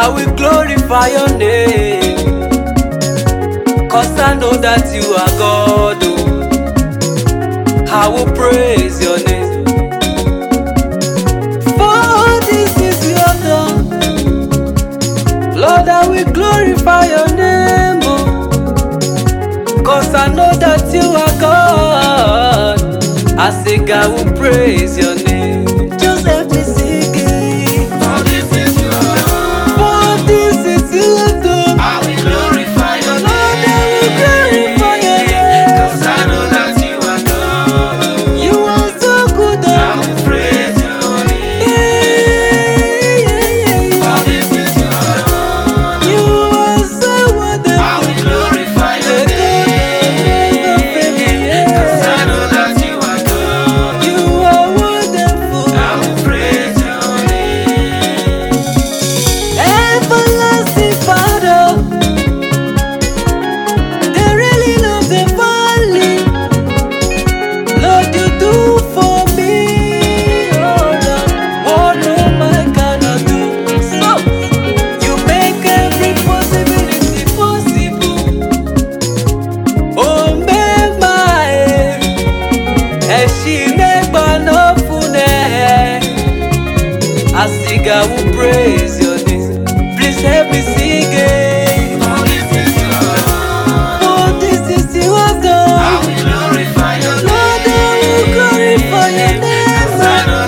I will glorify your name, 'cause I know that you are God. Oh, I will praise your name. For this is your done, Lord, I will glorify your name. Oh, 'cause I know that you are God. I sing, I will praise your name. Just help me sing it. For this is your done. For this is your done. I will glorify your Lord, I will name. glorify your name. 'Cause I know that you are God. You are so good. I Oh. will praise your name. Yeah. For this is your done. You are so wonderful. I will glorify your name. 'Cause I know that you are God. You are wonderful. I will praise your name. Everlasting Father, they really love the valley. Lord, you do for me, oh Lord, what no man cannot do. So, you make every possibility possible. Oh, make my and she make no fune. I sing, I will praise your name. Please help me sing it. For this is your done. Oh, this is your I done. will glorify your Lord, I will name. glorify your name. 'Cause I know